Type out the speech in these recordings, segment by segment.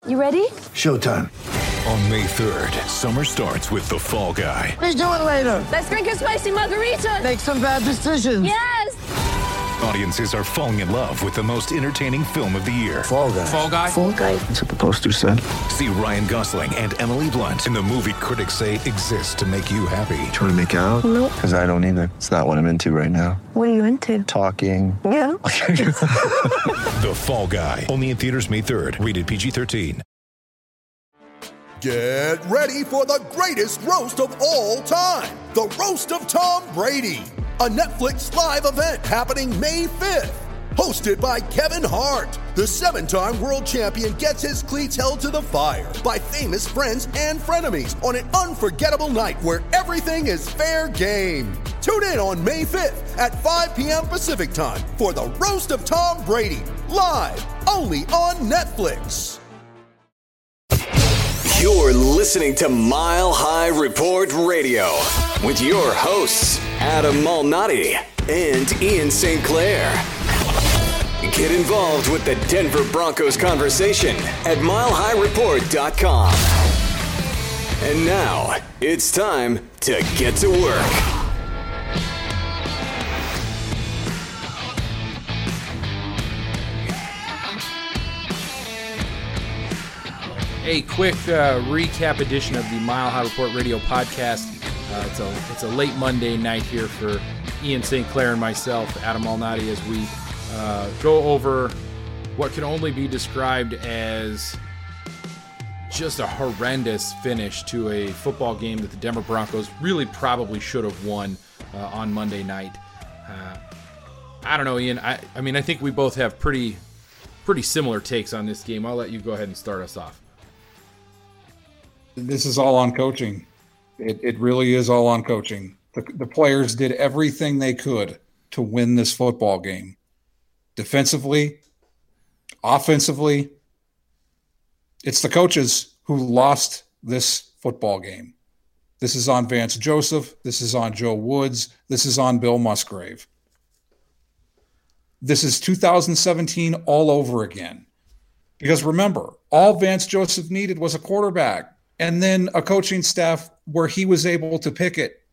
You ready? Showtime. On May 3rd, summer starts with The Fall Guy. Let's do it later. Let's drink a spicy margarita. Make some bad decisions. Yes. Audiences are falling in love with the most entertaining film of the year. Fall Guy. Fall Guy? Fall Guy. That's what the poster said. See Ryan Gosling and Emily Blunt in the movie critics say exists to make you happy. Trying to make it out? Nope. Because I don't either. It's not what I'm into right now. What are you into? Talking. Yeah. The Fall Guy. Only in theaters May 3rd. Rated PG-13. Get ready for the greatest roast of all time. The Roast of Tom Brady. A Netflix live event happening May 5th. Hosted by Kevin Hart. The 7-time world champion gets his cleats held to the fire by famous friends and frenemies on an unforgettable night where everything is fair game. Tune in on May 5th at 5 p.m. Pacific time for the Roast of Tom Brady. Live only on Netflix. You're listening to Mile High Report Radio with your hosts, Adam Malnati and Ian St. Clair. Get involved with the Denver Broncos conversation at milehighreport.com. And now, it's time to get to work. A quick recap edition of the Mile High Report Radio podcast. It's a late Monday night here for Ian St. Clair and myself, Adam Malnati, as we go over what can only be described as just a horrendous finish to a football game that the Denver Broncos really probably should have won on Monday night. I don't know, Ian. I mean, I think we both have pretty similar takes on this game. I'll let you go ahead and start us off. This is all on coaching. It really is all on coaching. The players did everything they could to win this football game. Defensively, offensively, it's the coaches who lost this football game. This is on Vance Joseph. This is on Joe Woods. This is on Bill Musgrave. This is 2017 all over again. Because remember, all Vance Joseph needed was a quarterback and then a coaching staff where he was able to pick it.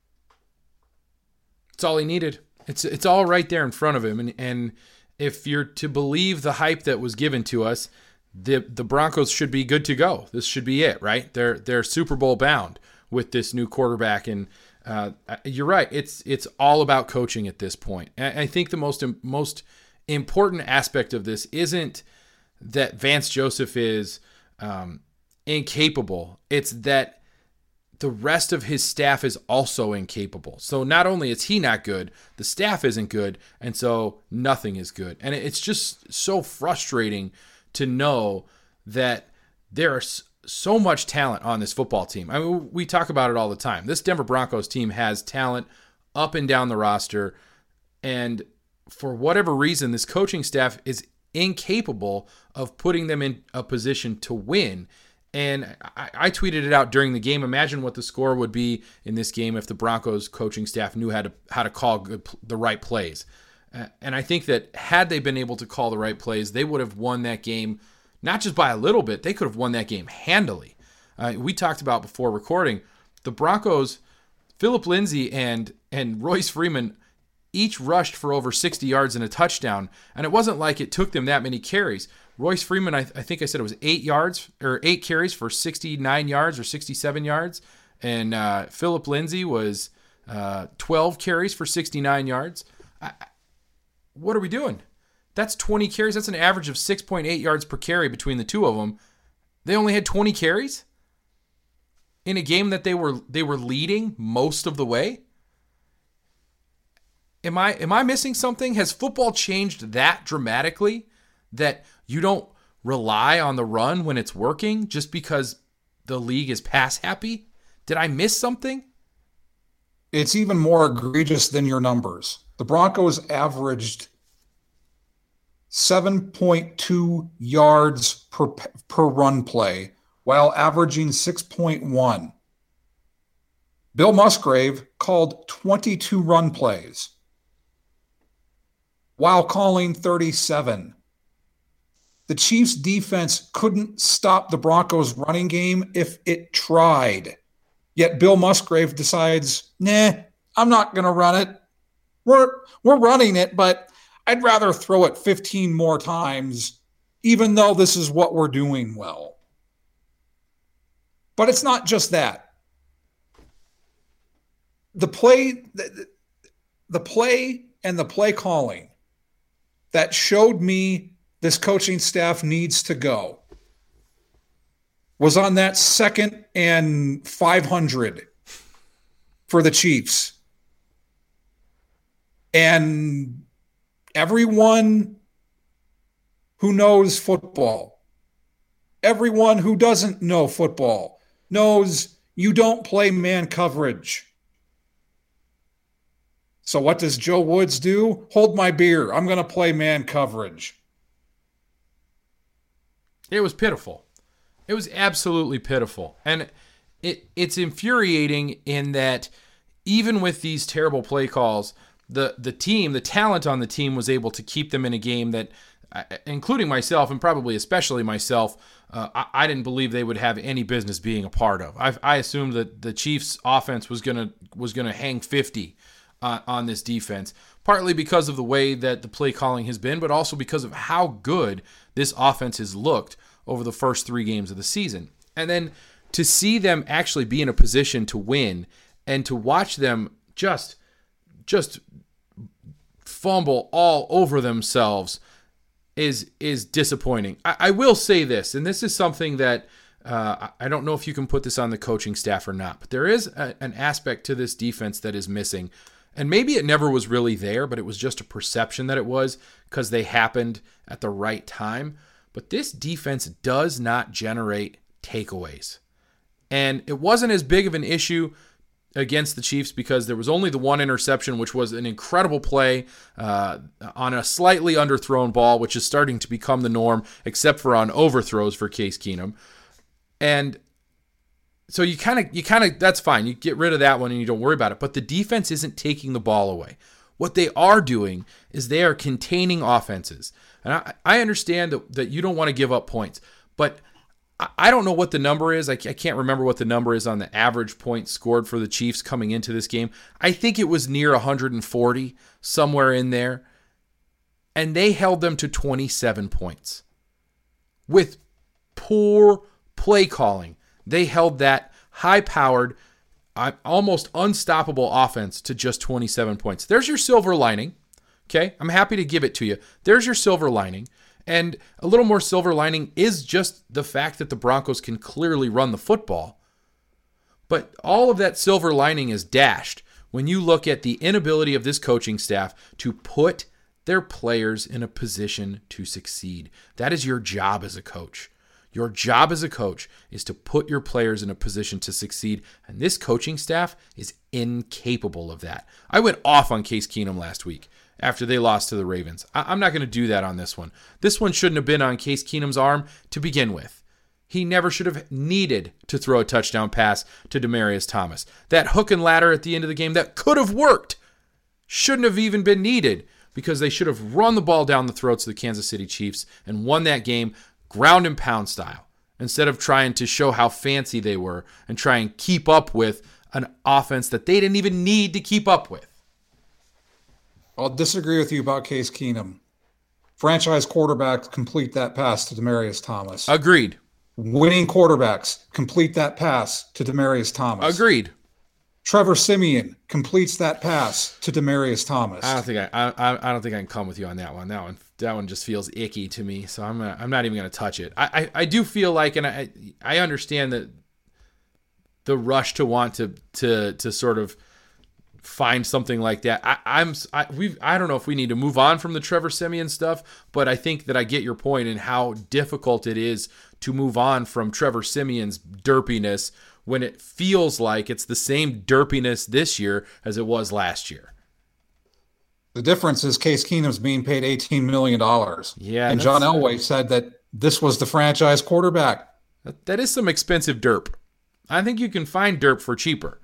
It's all he needed. It's all right there in front of him. And if you're to believe the hype that was given to us, the Broncos should be good to go. This should be it, right? They're Super Bowl bound with this new quarterback. And you're right. It's all about coaching at this point. I think the most important aspect of this isn't that Vance Joseph is incapable. It's that the rest of his staff is also incapable. So not only is he not good, the staff isn't good, and so nothing is good. And it's just so frustrating to know that there is so much talent on this football team. I mean, we talk about it all the time. This Denver Broncos team has talent up and down the roster, and for whatever reason, this coaching staff is incapable of putting them in a position to win. And I tweeted it out during the game. Imagine what the score would be in this game if the Broncos coaching staff knew how to call the right plays. And I think that had they been able to call the right plays, they would have won that game, not just by a little bit. They could have won that game handily. We talked about before recording, the Broncos, Phillip Lindsay and Royce Freeman each rushed for over 60 yards and a touchdown. And it wasn't like it took them that many carries. Royce Freeman, I think I said it was 8 carries for 69 yards or 67 yards. And Phillip Lindsay was 12 carries for 69 yards. What are we doing? That's 20 carries. That's an average of 6.8 yards per carry between the two of them. They only had 20 carries in a game that they were leading most of the way. Am I missing something? Has football changed that dramatically that you don't rely on the run when it's working just because the league is pass happy? Did I miss something? It's even more egregious than your numbers. The Broncos averaged 7.2 yards per run play while averaging 6.1. Bill Musgrave called 22 run plays while calling 37. The Chiefs defense couldn't stop the Broncos running game if it tried. Yet Bill Musgrave decides, nah, I'm not going to run it. We're running it, but I'd rather throw it 15 more times, even though this is what we're doing well. But it's not just that. The play and the play calling that showed me this coaching staff needs to go was on that 2nd and 500 for the Chiefs. And everyone who knows football, everyone who doesn't know football, knows you don't play man coverage. So what does Joe Woods do? Hold my beer. I'm going to play man coverage. It was pitiful. It was absolutely pitiful. And it's infuriating in that even with these terrible play calls, the team, the talent on the team was able to keep them in a game that, including myself and probably especially myself, I didn't believe they would have any business being a part of. I assumed that the Chiefs' offense was gonna hang 50 on this defense, partly because of the way that the play calling has been, but also because of how good this offense has looked over the first 3 games of the season. And then to see them actually be in a position to win and to watch them just fumble all over themselves is disappointing. I will say this, and this is something that I don't know if you can put this on the coaching staff or not, but there is an aspect to this defense that is missing. And maybe it never was really there, but it was just a perception that it was because they happened at the right time. But this defense does not generate takeaways. And it wasn't as big of an issue against the Chiefs because there was only the one interception, which was an incredible play on a slightly underthrown ball, which is starting to become the norm, except for on overthrows for Case Keenum. And so you kind of that's fine. You get rid of that one and you don't worry about it. But the defense isn't taking the ball away. What they are doing is they are containing offenses. And I understand that you don't want to give up points, but I don't know what the number is. I can't remember what the number is on the average points scored for the Chiefs coming into this game. I think it was near 140, somewhere in there. And they held them to 27 points. With poor play calling, they held that high-powered, almost unstoppable offense to just 27 points. There's your silver lining. Okay, I'm happy to give it to you. There's your silver lining. And a little more silver lining is just the fact that the Broncos can clearly run the football. But all of that silver lining is dashed when you look at the inability of this coaching staff to put their players in a position to succeed. That is your job as a coach. Your job as a coach is to put your players in a position to succeed, and this coaching staff is incapable of that. I went off on Case Keenum last week after they lost to the Ravens. I'm not going to do that on this one. This one shouldn't have been on Case Keenum's arm to begin with. He never should have needed to throw a touchdown pass to Demaryius Thomas. That hook and ladder at the end of the game that could have worked shouldn't have even been needed because they should have run the ball down the throats of the Kansas City Chiefs and won that game ground and pound style instead of trying to show how fancy they were and try and keep up with an offense that they didn't even need to keep up with. I'll disagree with you about Case Keenum. Franchise quarterbacks complete that pass to Demaryius Thomas. Agreed. Winning quarterbacks complete that pass to Demaryius Thomas. Agreed. Trevor Siemian completes that pass to Demaryius Thomas. I don't think I can come with you on that one. That one just feels icky to me. So I'm not even going to touch it. I do feel like, and I understand that the rush to want to sort of find something like that. I don't know if we need to move on from the Trevor Siemian stuff, but I think that I get your point in how difficult it is to move on from Trevor Siemian's derpiness when it feels like it's the same derpiness this year as it was last year. The difference is Case Keenum's being paid $18 million. Yeah, and John Elway said that this was the franchise quarterback. That is some expensive derp. I think you can find derp for cheaper.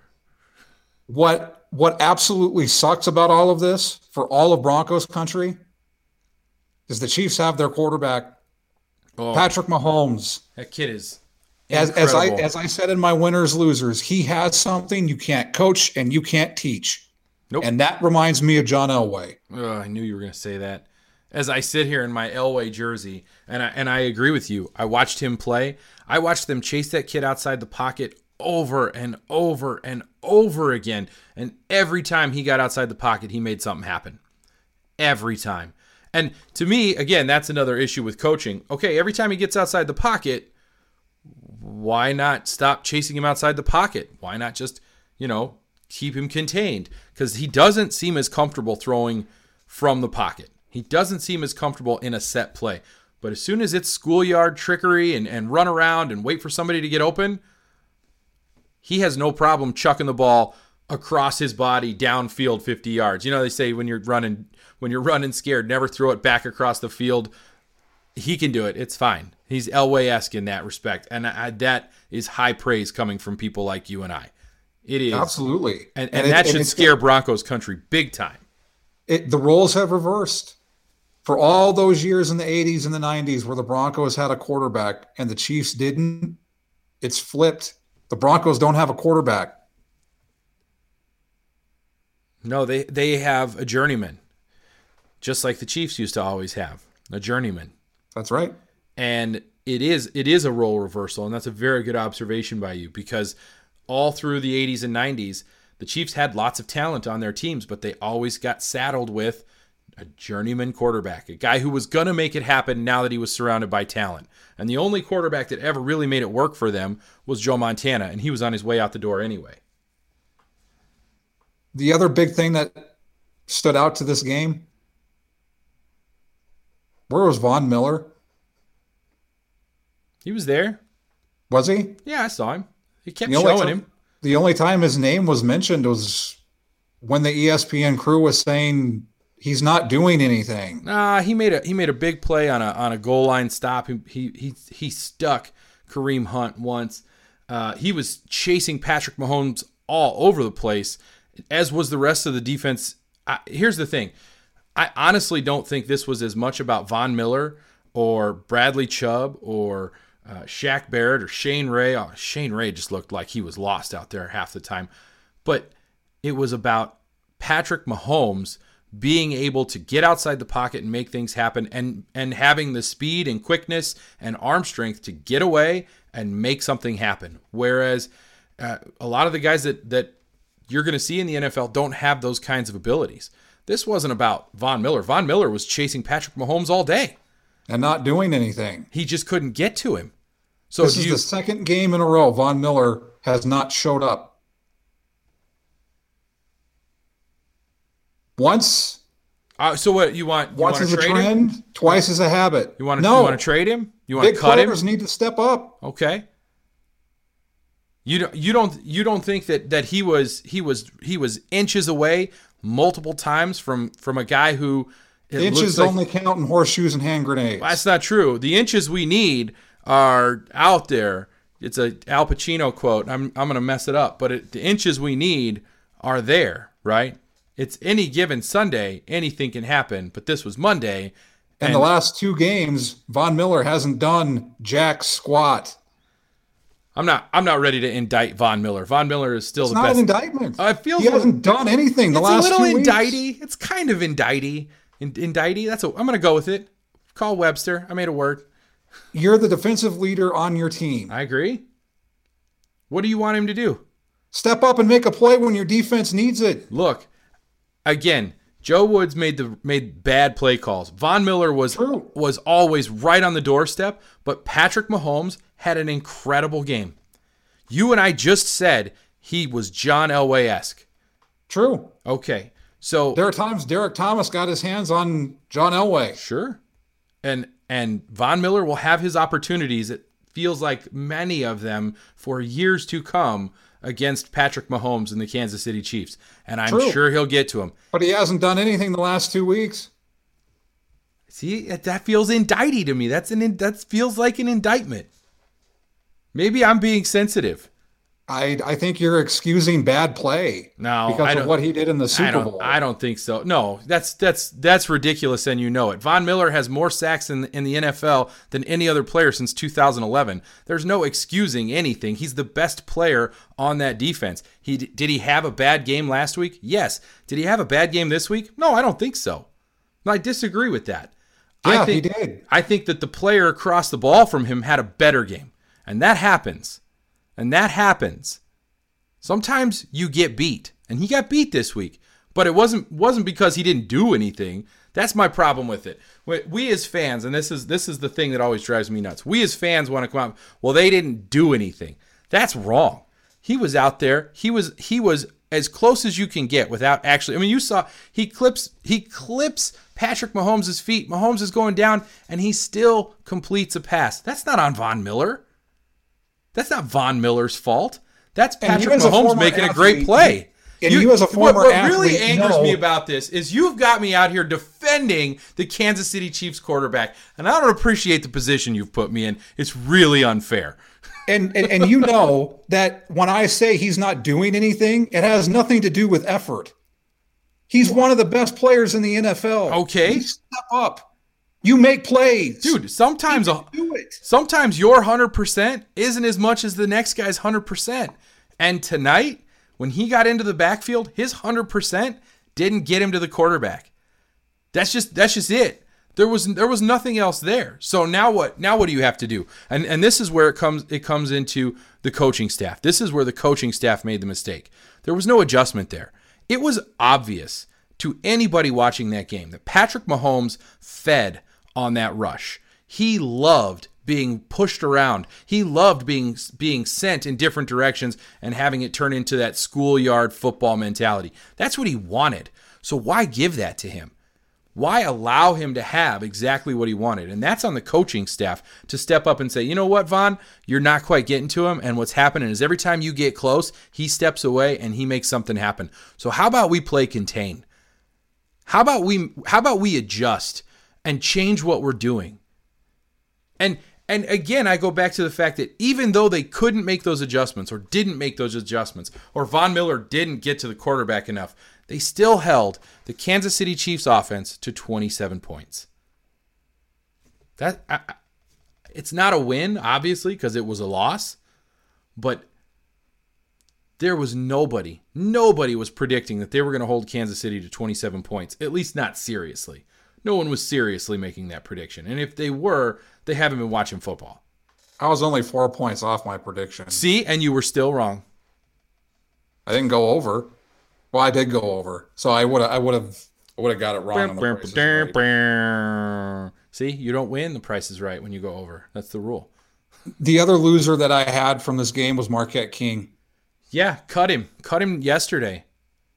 What absolutely sucks about all of this for all of Broncos country is the Chiefs have their quarterback Oh, Patrick Mahomes. that kid is As incredible. I said in my winners losers, he has something you can't coach and you can't teach. Nope. And that reminds me of John Elway. I knew you were going to say that. As I sit here in my Elway jersey, and I agree with you. I watched him play. I watched them chase that kid outside the pocket over and over and over again. And every time he got outside the pocket, he made something happen. Every time. And to me, again, that's another issue with coaching. Okay, every time he gets outside the pocket, why not stop chasing him outside the pocket? Why not just, keep him contained? Because he doesn't seem as comfortable throwing from the pocket. He doesn't seem as comfortable in a set play. But as soon as it's schoolyard trickery and run around and wait for somebody to get open, he has no problem chucking the ball across his body downfield 50 yards. They say when you're running scared, never throw it back across the field. He can do it. It's fine. He's Elway-esque in that respect. And that is high praise coming from people like you and I. It is. Absolutely. And that should scare Broncos country big time. The roles have reversed. For all those years in the 80s and the 90s where the Broncos had a quarterback and the Chiefs didn't, it's flipped. The Broncos don't have a quarterback. No, they have a journeyman, just like the Chiefs used to always have, a journeyman. That's right. And it is a role reversal, and that's a very good observation by you, because all through the 80s and 90s, the Chiefs had lots of talent on their teams, but they always got saddled with a journeyman quarterback, a guy who was going to make it happen now that he was surrounded by talent. And the only quarterback that ever really made it work for them was Joe Montana, and he was on his way out the door anyway. The other big thing that stood out to this game, where was Von Miller? He was there. Was he? Yeah, I saw him. He kept The only showing time- him. The only time his name was mentioned was when the ESPN crew was saying he's not doing anything. He made a big play on a goal line stop. He stuck Kareem Hunt once. He was chasing Patrick Mahomes all over the place, as was the rest of the defense. Here's the thing. I honestly don't think this was as much about Von Miller or Bradley Chubb or Shaq Barrett or Shane Ray. Oh, Shane Ray just looked like he was lost out there half the time. But it was about Patrick Mahomes being able to get outside the pocket and make things happen, and having the speed and quickness and arm strength to get away and make something happen. Whereas a lot of the guys that you're going to see in the NFL don't have those kinds of abilities. This wasn't about Von Miller. Von Miller was chasing Patrick Mahomes all day And not doing anything. He just couldn't get to him. So this is the second game in a row Von Miller has not showed up. Once. So what you want? Once is a trade trend, him? twice is a habit. You want to? No. You want to trade him? You want Big to cut him? players need to step up. Okay. You don't think that he was inches away multiple times from a guy who Inches like, only count in horseshoes and hand grenades. That's not true. The inches we need are out there. It's a Al Pacino quote. I'm going to mess it up, but the inches we need are there, right? It's any given Sunday, anything can happen, but this was Monday. And the last two games, Von Miller hasn't done jack squat. I'm not ready to indict Von Miller. Von Miller is still It's the not best. an indictment. He hasn't done anything the last 2 weeks. It's a little indicty. It's kind of indicty. Indicty. I'm going to go with it. Call Webster. I made a word. You're the defensive leader on your team. I agree. What do you want him to do? Step up and make a play when your defense needs it. Look, again, Joe Woods made bad play calls. Von Miller was always right on the doorstep, but Patrick Mahomes had an incredible game. You and I just said he was John Elway-esque. True. Okay. So there are times Derek Thomas got his hands on John Elway. Sure. And Von Miller will have his opportunities. It feels like many of them for years to come against Patrick Mahomes and the Kansas City Chiefs. And I'm sure he'll get to him. But he hasn't done anything the last 2 weeks. See, that feels indicty to me. That feels like an indictment. Maybe I'm being sensitive. I think you're excusing bad play because of what he did in the Super Bowl. I don't think so. No, that's ridiculous, and you know it. Von Miller has more sacks in the NFL than any other player since 2011. There's no excusing anything. He's the best player on that defense. Did he have a bad game last week? Yes. Did he have a bad game this week? No, I don't think so. I disagree with that. Yeah, he did. I think that the player across the ball from him had a better game, and that happens. And that happens. Sometimes you get beat. And he got beat this week. But it wasn't because he didn't do anything. That's my problem with it. We as fans, and this is the thing that always drives me nuts. We as fans want to come out, well, they didn't do anything. That's wrong. He was out there. He was as close as you can get without actually. I mean, you saw he clips Patrick Mahomes' feet. Mahomes is going down, and he still completes a pass. That's not on Von Miller. That's not Von Miller's fault. That's Patrick Mahomes making a great play. You as a former what athlete, really angers me about this is you've got me out here defending the Kansas City Chiefs quarterback, and I don't appreciate the position you've put me in. It's really unfair. And you know that when I say he's not doing anything, it has nothing to do with effort. He's one of the best players in the NFL. Okay. Step up. You make plays. Dude, sometimes your 100% isn't as much as the next guy's 100%. And tonight, when he got into the backfield, his 100% didn't get him to the quarterback. That's just it. There was nothing else there. So now what? Now what do you have to do? And this is where it comes into the coaching staff. This is where the coaching staff made the mistake. There was no adjustment there. It was obvious to anybody watching that game that Patrick Mahomes fed on that rush. He loved being pushed around. He loved being sent in different directions and having it turn into that schoolyard football mentality. That's what he wanted. So why give that to him? Why allow him to have exactly what he wanted? And that's on the coaching staff to step up and say, you know what, Von, you're not quite getting to him. And what's happening is every time you get close, he steps away and he makes something happen. So how about we play contain? How about we adjust and change what we're doing? And again, I go back to the fact that even though they couldn't make those adjustments or didn't make those adjustments or Von Miller didn't get to the quarterback enough, they still held the Kansas City Chiefs offense to 27 points. It's not a win, obviously, because it was a loss, but there was nobody was predicting that they were going to hold Kansas City to 27 points, at least not seriously. No one was seriously making that prediction. And if they were, they haven't been watching football. I was only 4 points off my prediction. See, and you were still wrong. I didn't go over. Well, I did go over. So I would have got it wrong on the Price is Right. See, you don't win the Price is Right when you go over. That's the rule. The other loser that I had from this game was Marquette King. Yeah, cut him. Cut him yesterday.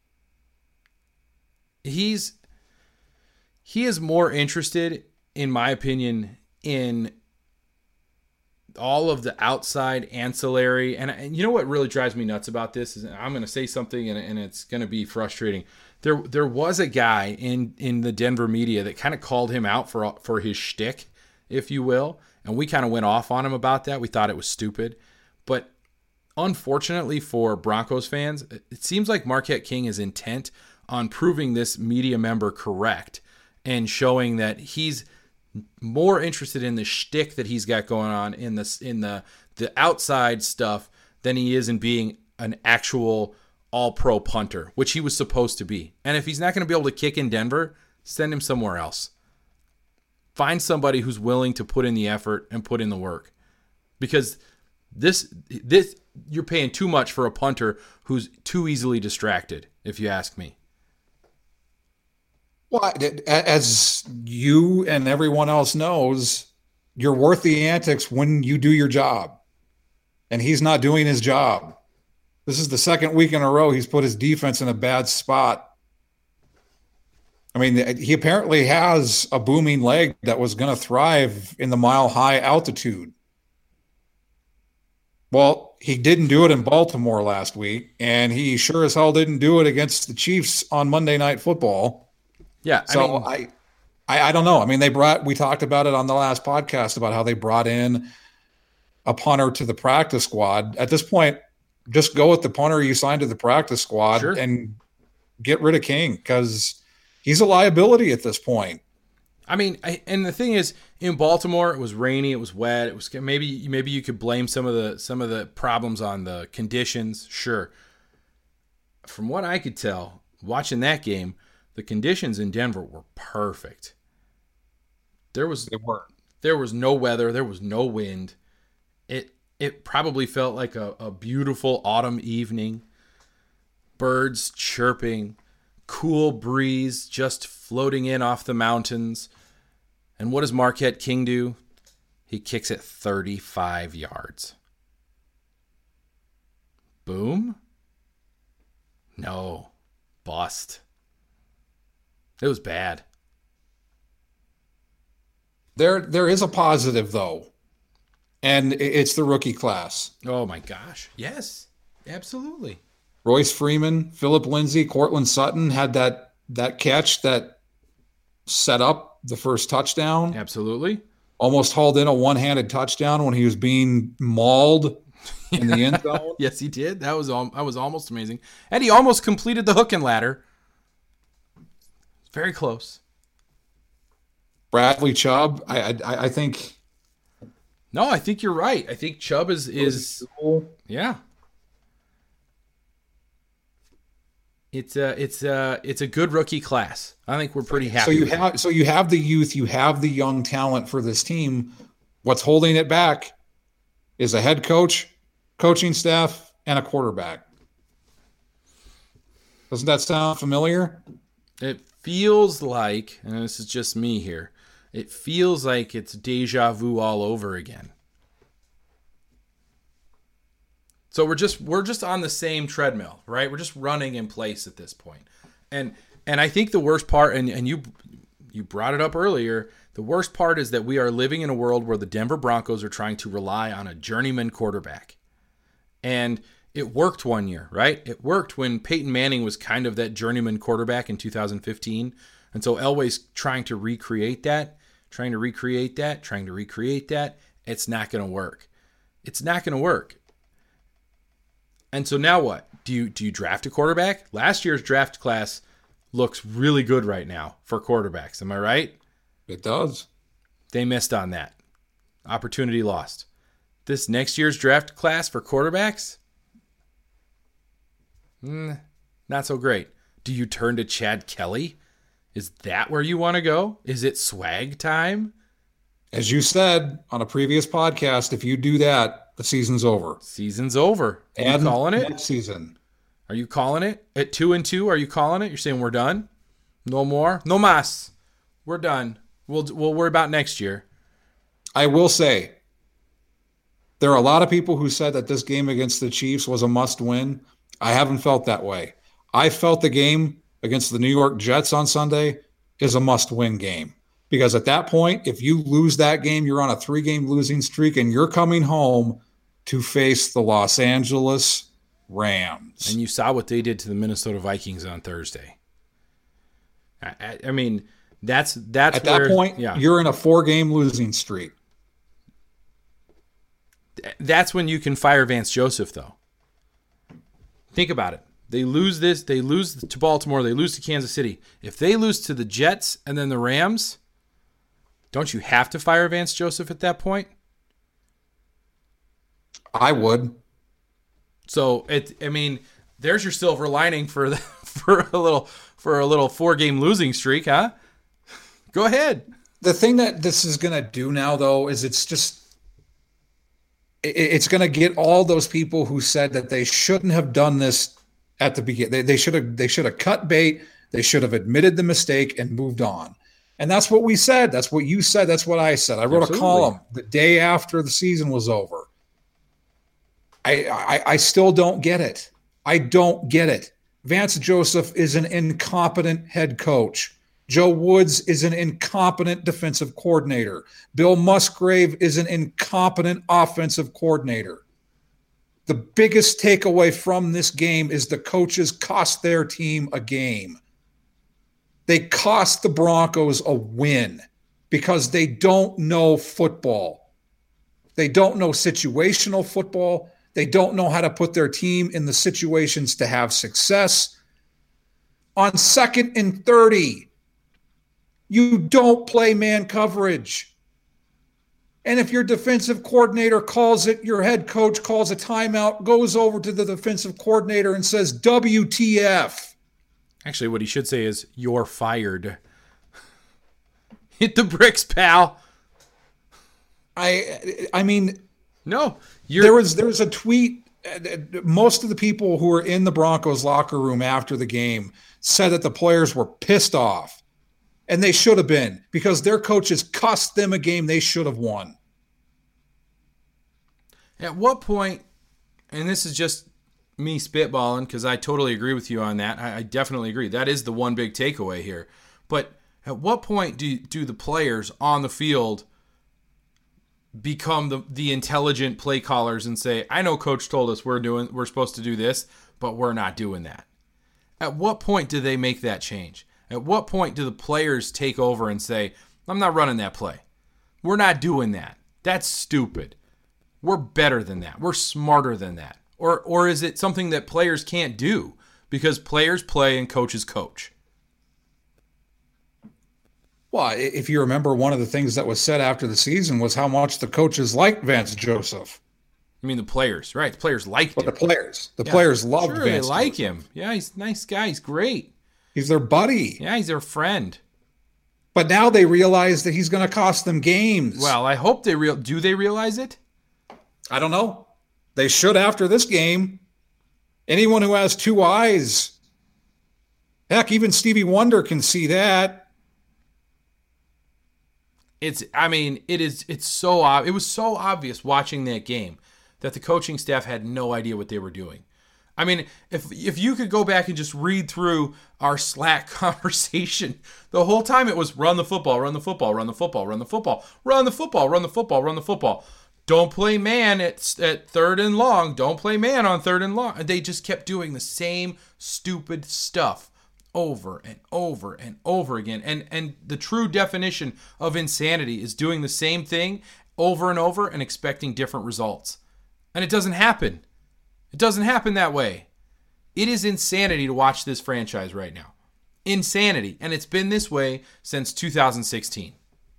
He is more interested, in my opinion, in all of the outside ancillary. And you know what really drives me nuts about this is I'm going to say something and it's going to be frustrating. There was a guy in the Denver media that kind of called him out for his shtick, if you will. And we kind of went off on him about that. We thought it was stupid. But unfortunately for Broncos fans, it seems like Marquette King is intent on proving this media member correct and showing that he's more interested in the shtick that he's got going on in the outside stuff than he is in being an actual all-pro punter, which he was supposed to be. And if he's not going to be able to kick in Denver, send him somewhere else. Find somebody who's willing to put in the effort and put in the work. Because this you're paying too much for a punter who's too easily distracted, if you ask me. Well, as you and everyone else knows, you're worth the antics when you do your job. And he's not doing his job. This is the second week in a row he's put his defense in a bad spot. I mean, he apparently has a booming leg that was going to thrive in the mile-high altitude. Well, he didn't do it in Baltimore last week, and he sure as hell didn't do it against the Chiefs on Monday Night Football. Yeah, I don't know. I mean, we talked about it on the last podcast about how they brought in a punter to the practice squad. At this point, just go with the punter you signed to the practice squad Sure. and get rid of King because he's a liability at this point. I mean, and the thing is, in Baltimore, it was rainy, it was wet, it was maybe you could blame some of the problems on the conditions. Sure. From what I could tell, watching that game, the conditions in Denver were perfect. There was no weather, there was no wind. It probably felt like a beautiful autumn evening. Birds chirping, cool breeze just floating in off the mountains. And what does Marquette King do? He kicks it 35 yards. Boom? No. Bust. It was bad. There is a positive, though, and it's the rookie class. Oh, my gosh. Yes, absolutely. Royce Freeman, Philip Lindsay, Cortland Sutton had that catch that set up the first touchdown. Absolutely. Almost hauled in a one-handed touchdown when he was being mauled in the end zone. Yes, he did. That was almost amazing. And he almost completed the hook and ladder. Very close. Bradley Chubb, I think. No, I think you're right. I think Chubb is yeah. It's a good rookie class. I think we're pretty happy. So you have the youth, you have the young talent for this team. What's holding it back is a head coach, coaching staff, and a quarterback. Doesn't that sound familiar? It feels like, and this is just me here, it feels like it's deja vu all over again. So we're just on the same treadmill, right? We're just running in place at this point. And I think the worst part, and you brought it up earlier, the worst part is that we are living in a world where the Denver Broncos are trying to rely on a journeyman quarterback. And it worked one year, right? It worked when Peyton Manning was kind of that journeyman quarterback in 2015. And so Elway's trying to recreate that. It's not going to work. It's not going to work. And so now what? Do you draft a quarterback? Last year's draft class looks really good right now for quarterbacks. Am I right? It does. They missed on that. Opportunity lost. This next year's draft class for quarterbacks? Not so great. Do you turn to Chad Kelly? Is that where you want to go? Is it swag time? As you said on a previous podcast, if you do that, the season's over. Season's over. Are you calling it? Next season. Are you calling it? At 2-2, are you calling it? You're saying we're done? No more? No mas. We're done. We'll worry about next year. I will say, there are a lot of people who said that this game against the Chiefs was a must-win. I haven't felt that way. I felt the game against the New York Jets on Sunday is a must-win game. Because at that point, if you lose that game, you're on a 3-game losing streak, and you're coming home to face the Los Angeles Rams. And you saw what they did to the Minnesota Vikings on Thursday. I mean, that's at that point, you're in a 4-game losing streak. That's when you can fire Vance Joseph, though. Think about it. They lose this. They lose to Baltimore. They lose to Kansas City. If they lose to the Jets and then the Rams, don't you have to fire Vance Joseph at that point? I would. So there's your silver lining for a little 4-game losing streak, huh? Go ahead. The thing that this is going to do now, though, is it's going to get all those people who said that they shouldn't have done this at the beginning. They should have cut bait. They should have admitted the mistake and moved on. And that's what we said. That's what you said. That's what I said. I wrote a column the day after the season was over. I still don't get it. I don't get it. Vance Joseph is an incompetent head coach. Joe Woods is an incompetent defensive coordinator. Bill Musgrave is an incompetent offensive coordinator. The biggest takeaway from this game is the coaches cost their team a game. They cost the Broncos a win because they don't know football. They don't know situational football. They don't know how to put their team in the situations to have success. On 2nd and 30, you don't play man coverage. And if your defensive coordinator calls it, your head coach calls a timeout, goes over to the defensive coordinator and says, WTF. Actually, what he should say is, you're fired. Hit the bricks, pal. I mean, no. There was a tweet. Most of the people who were in the Broncos locker room after the game said that the players were pissed off. And they should have been, because their coaches cost them a game they should have won. At what point, and this is just me spitballing because I totally agree with you on that. I definitely agree. That is the one big takeaway here. But at what point do the players on the field become the intelligent play callers and say, I know coach told us we're supposed to do this, but we're not doing that? At what point do they make that change? At what point do the players take over and say, I'm not running that play. We're not doing that. That's stupid. We're better than that. We're smarter than that. Or is it something that players can't do because players play and coaches coach? Well, if you remember, one of the things that was said after the season was how much the coaches liked Vance Joseph. I mean, the players, right? The players liked him. The players loved Vance Vance they like Joseph. him. Yeah, he's a nice guy. He's great. He's their buddy. Yeah, he's their friend. But now they realize that he's going to cost them games. Well, I hope do they realize it? I don't know. They should after this game. Anyone who has two eyes, heck, even Stevie Wonder can see that. It was so obvious watching that game that the coaching staff had no idea what they were doing. I mean, if you could go back and just read through our Slack conversation, the whole time it was run the football, run the football, run the football, run the football, run the football, run the football, run the football. Don't play man at 3rd and long. Don't play man on 3rd and long. And they just kept doing the same stupid stuff over and over and over again. And the true definition of insanity is doing the same thing over and over and expecting different results. And it doesn't happen. It doesn't happen that way. It is insanity to watch this franchise right now. Insanity. And it's been this way since 2016.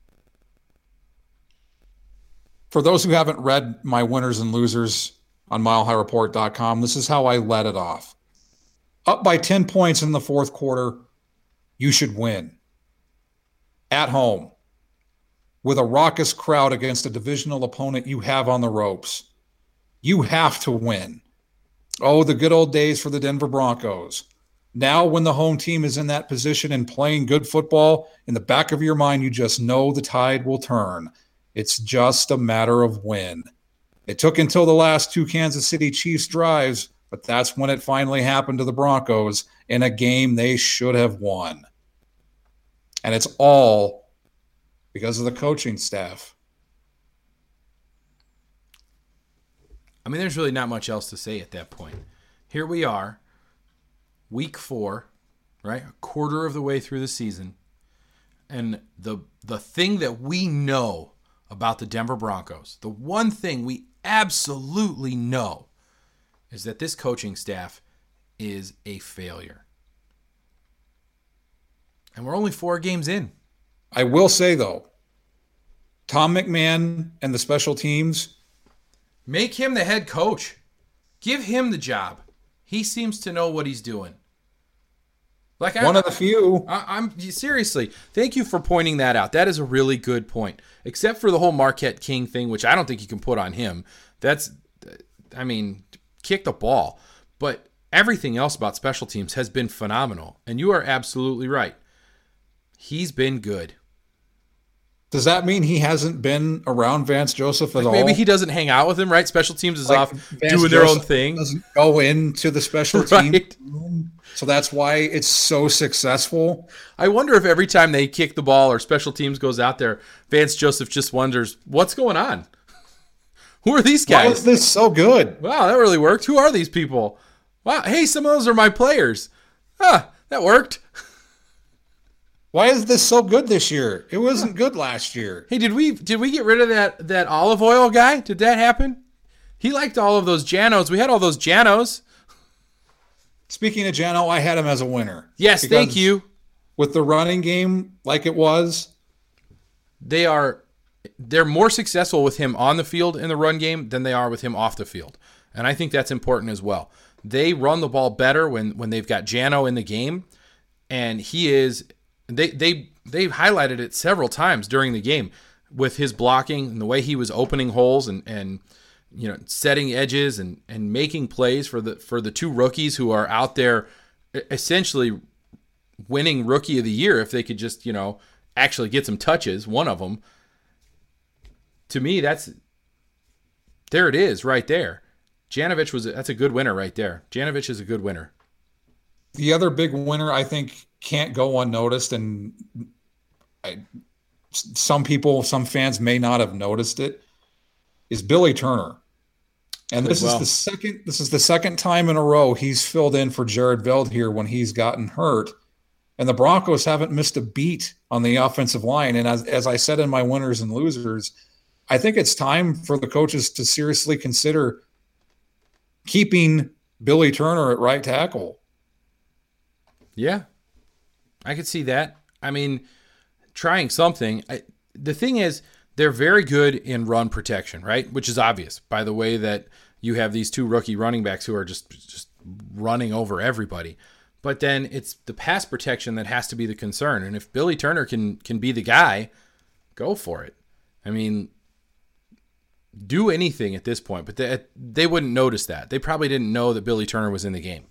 For those who haven't read my winners and losers on milehighreport.com, this is how I led it off. Up by 10 points in the fourth quarter, you should win. At home, with a raucous crowd against a divisional opponent you have on the ropes, you have to win. Oh, the good old days for the Denver Broncos. Now, when the home team is in that position and playing good football, in the back of your mind, you just know the tide will turn. It's just a matter of when. It took until the last two Kansas City Chiefs drives, but that's when it finally happened to the Broncos in a game they should have won. And it's all because of the coaching staff. I mean, there's really not much else to say at that point. Here we are, week 4, right? A quarter of the way through the season. And the thing that we know about the Denver Broncos, the one thing we absolutely know, is that this coaching staff is a failure. And we're only 4 games in. I will say, though, Tom McMahon and the special teams, make him the head coach. Give him the job. He seems to know what he's doing. One of the few. I'm seriously, thank you for pointing that out. That is a really good point. Except for the whole Marquette King thing, which I don't think you can put on him. Kick the ball. But everything else about special teams has been phenomenal. And you are absolutely right. He's been good. Does that mean he hasn't been around Vance Joseph at all? Maybe he doesn't hang out with him, right? Special teams is off Vance doing their Joseph own thing. Doesn't go into the special Right. team room. So that's why it's so successful. I wonder if every time they kick the ball or special teams goes out there, Vance Joseph just wonders, what's going on? Who are these guys? Why is this so good? Wow, that really worked. Who are these people? Wow, hey, some of those are my players. That worked. Why is this so good this year? It wasn't good last year. Hey, did we get rid of that olive oil guy? Did that happen? He liked all of those Janos. We had all those Janos. Speaking of Jano, I had him as a winner. Yes, thank you. With the running game like it was, they're more successful with him on the field in the run game than they are with him off the field. And I think that's important as well. They run the ball better when they've got Jano in the game, and he is they've highlighted it several times during the game with his blocking and the way he was opening holes and setting edges and making plays for the two rookies who are out there essentially winning Rookie of the Year if they could just, actually get some touches, one of them. To me, there it is right there. That's a good winner right there. Janovich is a good winner. The other big winner I think can't go unnoticed, and some fans may not have noticed it, is Billy Turner. And this is the second time in a row he's filled in for Jared Veldheer when he's gotten hurt. And the Broncos haven't missed a beat on the offensive line. And as I said in my winners and losers, I think it's time for the coaches to seriously consider keeping Billy Turner at right tackle. Yeah, I could see that. I mean, trying something. The thing is, they're very good in run protection, right? Which is obvious by the way that you have these two rookie running backs who are just running over everybody. But then it's the pass protection that has to be the concern. And if Billy Turner can be the guy, go for it. I mean, do anything at this point. But they wouldn't notice that. They probably didn't know that Billy Turner was in the game.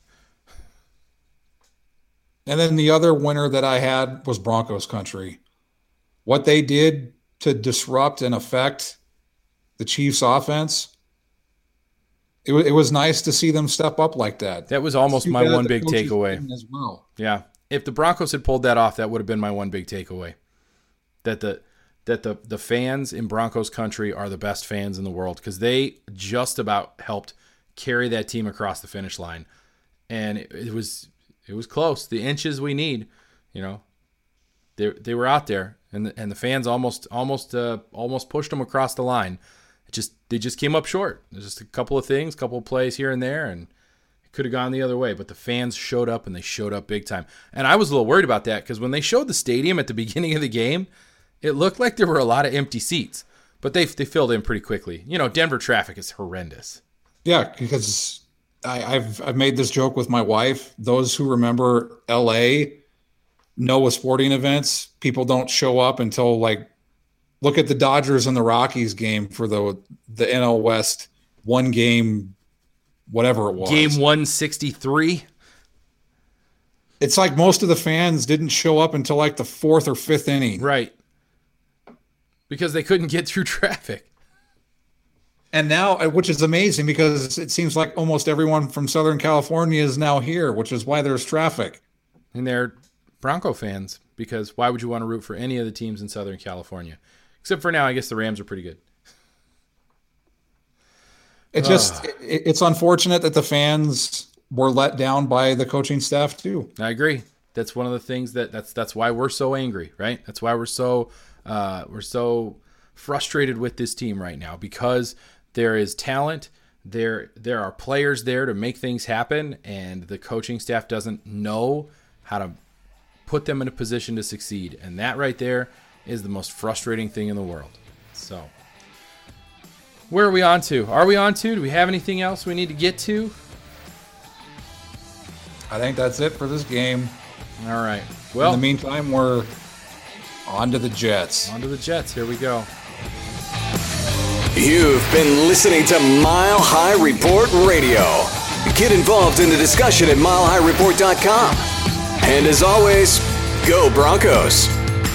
And then the other winner that I had was Broncos country. What they did to disrupt and affect the Chiefs' offense, it was nice to see them step up like that. That was almost my one big takeaway. As well. Yeah. If the Broncos had pulled that off, that would have been my one big takeaway. That the fans in Broncos country are the best fans in the world because they just about helped carry that team across the finish line. And it was close. The inches we need, they were out there, and the fans almost pushed them across the line. They just came up short. There's just a couple of things, couple of plays here and there, and it could have gone the other way. But the fans showed up, and they showed up big time. And I was a little worried about that because when they showed the stadium at the beginning of the game, it looked like there were a lot of empty seats. But they filled in pretty quickly. Denver traffic is horrendous. Yeah, because I've made this joke with my wife. Those who remember L.A. know sporting events, people don't show up until look at the Dodgers and the Rockies game for the NL West one game, whatever it was. Game 163. It's like most of the fans didn't show up until the fourth or fifth inning. Right. Because they couldn't get through traffic. And now, which is amazing because it seems like almost everyone from Southern California is now here, which is why there's traffic. And they're Bronco fans because why would you want to root for any of the teams in Southern California? Except for now, I guess the Rams are pretty good. It's unfortunate that the fans were let down by the coaching staff too. I agree. That's one of the things that's why we're so angry, right? That's why we're so frustrated with this team right now because there is talent. There are players there to make things happen, and the coaching staff doesn't know how to put them in a position to succeed. And that right there is the most frustrating thing in the world. So, where are we on to? Are we on to? Do we have anything else we need to get to? I think that's it for this game. All right. Well, in the meantime, we're on to the Jets. On to the Jets. Here we go. You've been listening to Mile High Report Radio. Get involved in the discussion at milehighreport.com. And as always, go Broncos.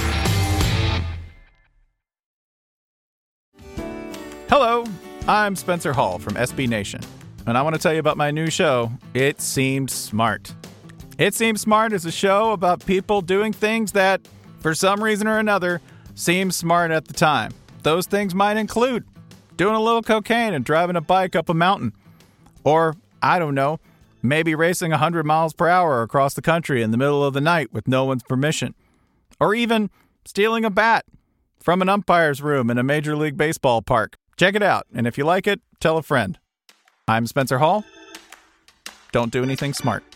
Hello, I'm Spencer Hall from SB Nation, and I want to tell you about my new show, It Seemed Smart. It Seemed Smart is a show about people doing things that, for some reason or another, seem smart at the time. Those things might include doing a little cocaine and driving a bike up a mountain. Or, I don't know, maybe racing 100 miles per hour across the country in the middle of the night with no one's permission. Or even stealing a bat from an umpire's room in a Major League Baseball park. Check it out, and if you like it, tell a friend. I'm Spencer Hall. Don't do anything smart.